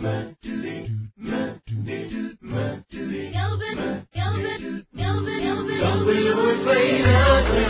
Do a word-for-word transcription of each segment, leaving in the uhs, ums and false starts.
قلبي وفيناتي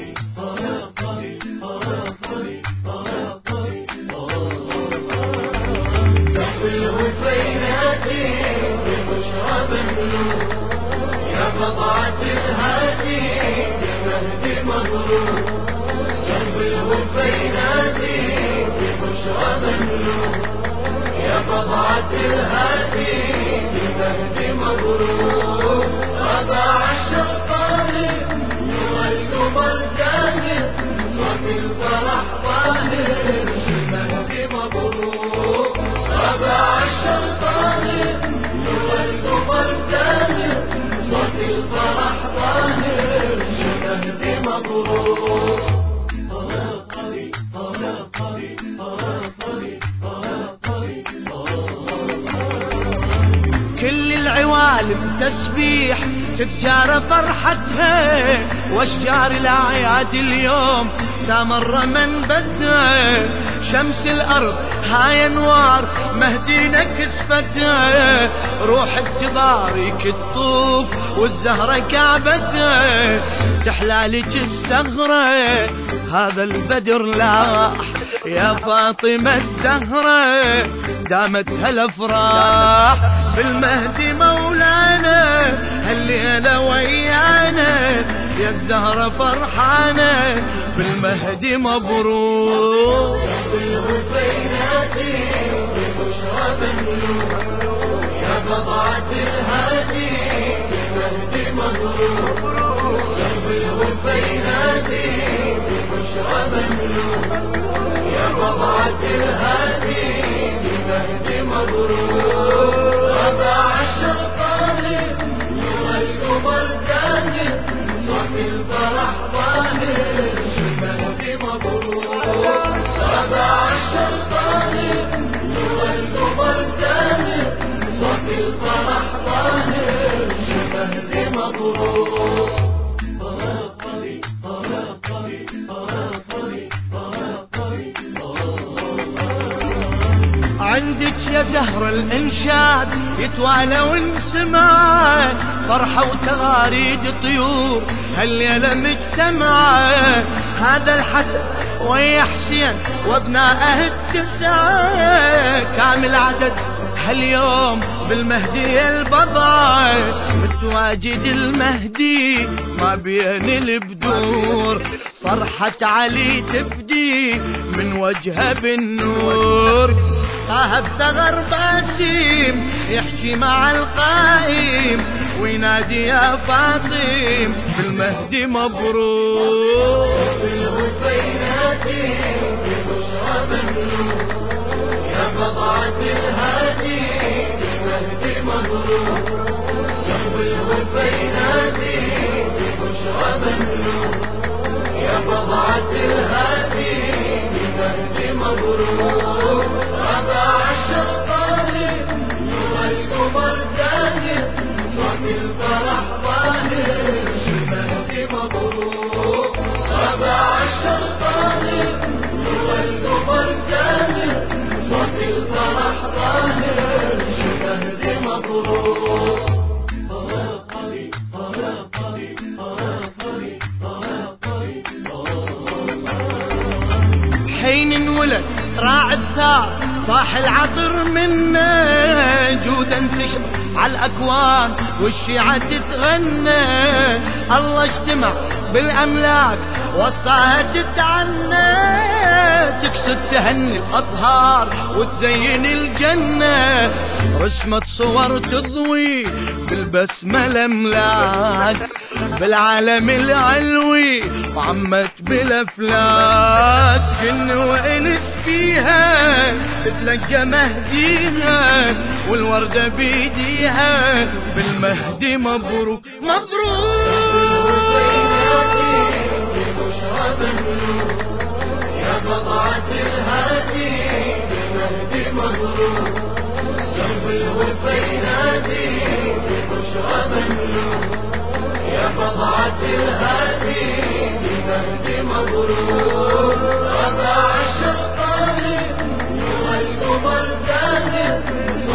قلبي وفيناتي بمشرب النور يا بضعة الهادي بمهدي مبروك قلبي وفيناتي بمشرب النور يا بضعة الهادي بمهدي مبروك ربع عشر طالب نور القمر زاهر صوت الفرح ظاهر بمهدي مبروك ربع عشر طالب نور القمر زاهر صوت الفرح ظاهر بمهدي مبروك كل العوالم تسبيح تتجارى فرحتها واشجار الاعياد اليوم سامر منبتها شمس الارض هاي انوار مهدينا كسفتها روح تبارك الطوف والزهرة كعبتها تحلالك السهرة هذا البدر لاح يا فاطمة الزهرة دامت هالافراح بالمهدي مولانا هالليلة ويانا يا الزهرة فرحانة بالمهدي مبروك قلبي وفيناتي بمشرب النور يا بضعة الهادي بالمهدي مبروك قلبي وفيناتي بمشرب النور يا بضعة الهادي بالمهدي مبروك ربع عشر طالب نور القمر زاهر صوت الفرح ظاهر بالمهدي مبروك ربع عشر طالب نور القمر زاهر صوت الفرح ظاهر بالمهدي مبروك عندك يا زهر الانشاد يتوالى وانسمع فرحة وتغاريد طيور هالليلة مجتمعة هذا الحسن ويا حسين وابنائه التسعة كامل عدد هاليوم بالمهدي البضعة متواجد المهدي ما بين البدور فرحة علي تبدي من وجهه بالنور طه الثغر باسم يحكي مع القائم وينادي يا فاطم بالمهدي مبروك قلبي وفيناتي بمشرب النور يا بضعة الهادي بالمهدي مبروك قلبي وفيناتي بمشرب النور يا بضعة الهادي بالمهدي مبروك ربع عشر طالب نور القمر زاهر صوت الفرح ظاهر بالمهدي مبروك ربع عشر طالب نور القمر زاهر صوت الفرح ظاهر بالمهدي مبروك حين انولد راعي الثار صاح العطر منا جودا تشرب على الاكوان والشيعة تتغنى الله اجتمع بالاملاك وصاها تتعنى تكسد تهني الاطهار وتزين الجنة رسمت صور تضوي بالبسمة املاك بالعالم العلوي وعمت بالافلاك كن وانس فيها تتلقى مهديها والوردة بيديها بالمهدي مبروك مبروك بمشرب النور يا بضعة الهادي بالمهدي مبروك قلبي وفيناتي بمشرب النور يا بضعة الهادي بالمهدي مبروك ربع عشر طالب نور القمر زاهر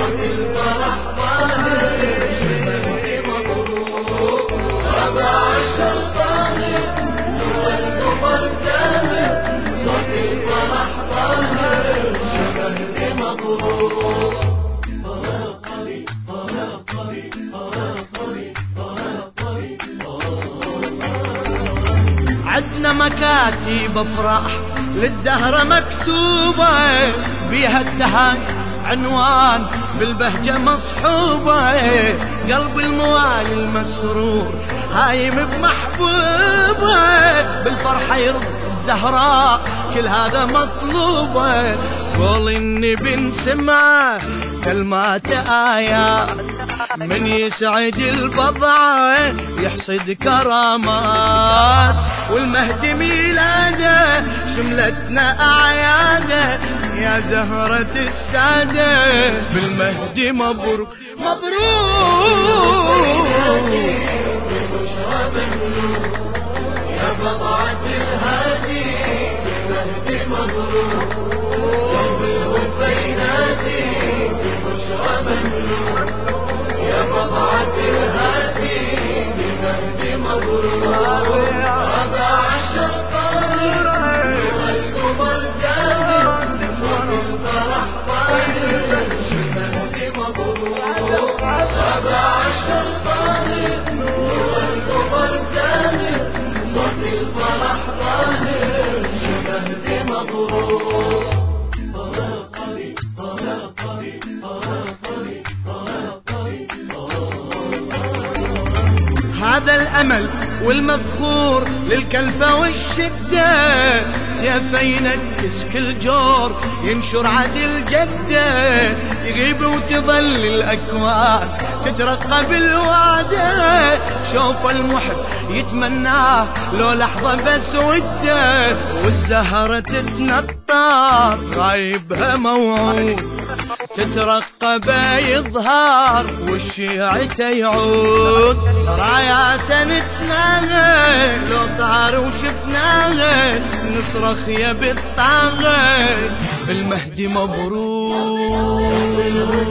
مكاتب افراح للزهرة مكتوبة بيها التهاني عنوان بالبهجة مصحوبة، قلب الموالي المسرور هايم بمحبوبة، بالفرحة يرضى الزهراء كل هذا مطلوبة. قول النبي نسمعه كلمات آيات من يسعد البضعة يحصد كرامات، والمهدي ميلاده شملتنا أعياده يا زهرة السادة بالمهدي مبروك مبروك. يا بضعة الهادي بالمهدي مبروك، صوب الوفا ينادي ببشرى مملوك. يا بضعة الهادي بالمهدي مبروك، ربع عشر طارق والقمر زاهر صوت الفرح طاير بالمهدي مبروك. ربع عشر طارق والقمر زاهر صوت الفرح طاهر بالمهدي مبروك. هذا الأمل والمذخور للكلفة والشدة، سيفين ينكس كل جور ينشر عدل جدة، يغيب وتظل الأكوان تترقى بالوعدة، شوف المحب يتمناه لو لحظة بس وده، والزهرة تتنطر غايبها موعود تترقى بيظهر والشيعة يعود، رايات نتناغي لو صار وشفناغي نصرخ يا بالطاغي المهدي مبروك.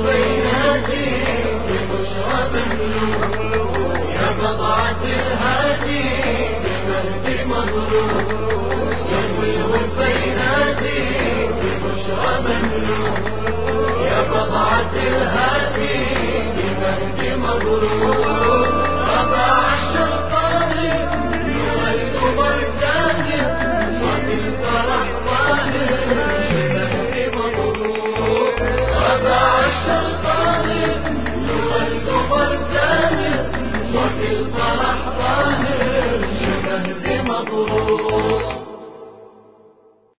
يا بضعة الهادي بالمهدي مبروك، صوب الوفا ينادي ببشرى مملوك. يا بضعة الهادي بالمهدي مبروك، ربع عشر طارق والقمر زاهر صوت الفرح طاهر بالمهدي مبروك. ربع عشر طارق والقمر زاهر صوت الفرح طاهر بالمهدي مبروك.